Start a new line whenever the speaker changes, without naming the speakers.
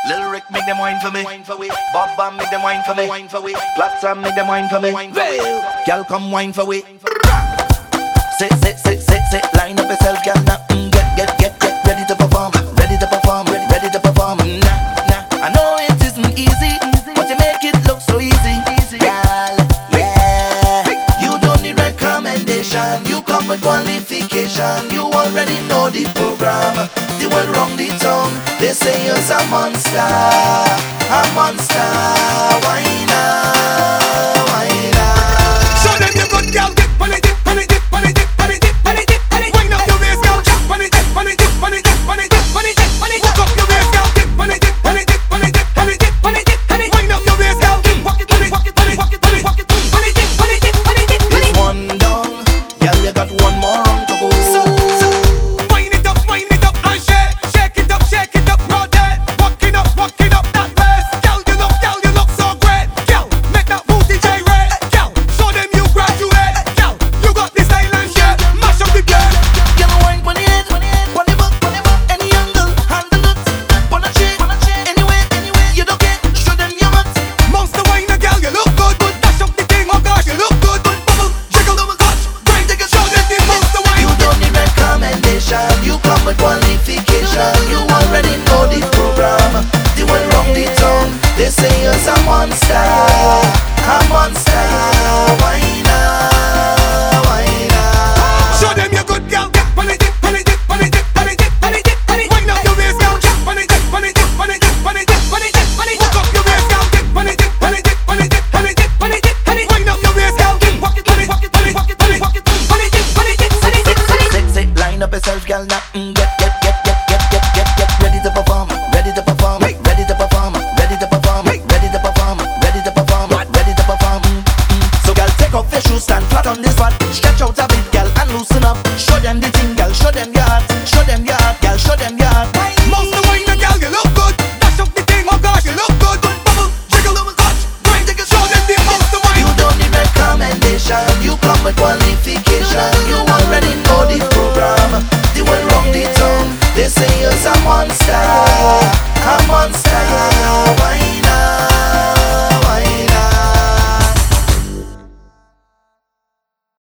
Lil Rick make them wine for me. Bob Bam make them wine for me. Platsam make them wine for me. Girl come wine for we. Sit, line up yourself, girl. Now get ready to perform. Ready to perform. Ready to perform. Nah. I know it isn't easy, but you make it look so easy, girl. Yeah. You don't need recommendation. You come with qualification. You already know the program. The world wrong the tongue. They say you're a monster. Why not?
Show them you good girl. Dip on it, dip on it, dip on it, dip on it, dip on it, dip on it. Wind up your waist, girl. Dip on it, dip on it, dip on it, dip on it, dip on it, dip on it. Hook up your waist, girl. Dip on it, dip on it, dip on it, dip on it, dip on it, dip on it. Wind up your waist, girl. Walk it, walk it, walk it, walk it, walk it, walk it, walk it, dip on it, dip on it, dip on it.
It's one down, girl. You got one more round to go.
Wind it up, and shake it up, rotate, walk it up that waist. Girl, you look so great. Girl, make that booty gyrate. Girl, show them you graduate. Girl, you got the style and shape. Mash up the game.
Girl, wine pon the head, pon the butt, any angle, handle it, pon a chain, anyway, you don't get, show them your butt.
Monster wine, girl, you look good. Dash up the thing, oh gosh, you look good. Bubble, jiggle, touch, break, show them the monster wine.
You don't need recommendation, you come with qualification. You already know the program. The one wrong the tongue. They say you're a monster. Why not?
Show them your good girl. Dip on it, dip on it, dip on it, dip on it, dip on it, dip on it. Wind up your waist, girl. Dip on it, dip on it, dip on it, dip on it, dip on it, dip on it. Hook up your waist, girl. Dip on it, dip on it, dip on it, dip on it, dip on it, dip on it. Wind up your waist, girl. Walk it, walk it, walk it, walk it, walk it, walk it, on it, dip on it, dip on it, dip on it.
Sit, line up yourself, girl. Now get ready to perform. Ready to perform. Ready to perform. Ready to perform. Ready to perform. Ready to perform. Ready to perform. So, girl, take off your shoes, stand flat on this spot. Stretch out a bit, girl, and loosen up. Show them the thing, girl. Show them your heart. Show them your heart, girl. Show them your